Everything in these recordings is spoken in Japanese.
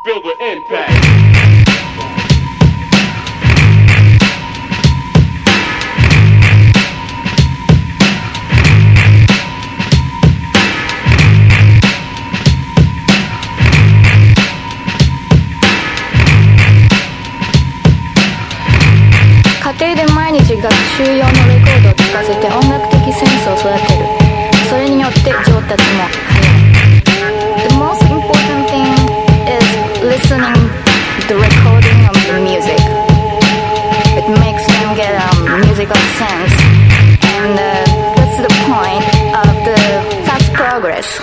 feel the impact. 家庭で毎日学習用のレコードを聴かせて音楽的センスを育てる。それによって上達も早い。The most important thing is listening the recording of the music. It makes them get a musical sense, and that's the point of the fast progress.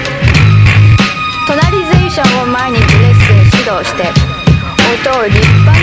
毎日レッスン指導して音を立派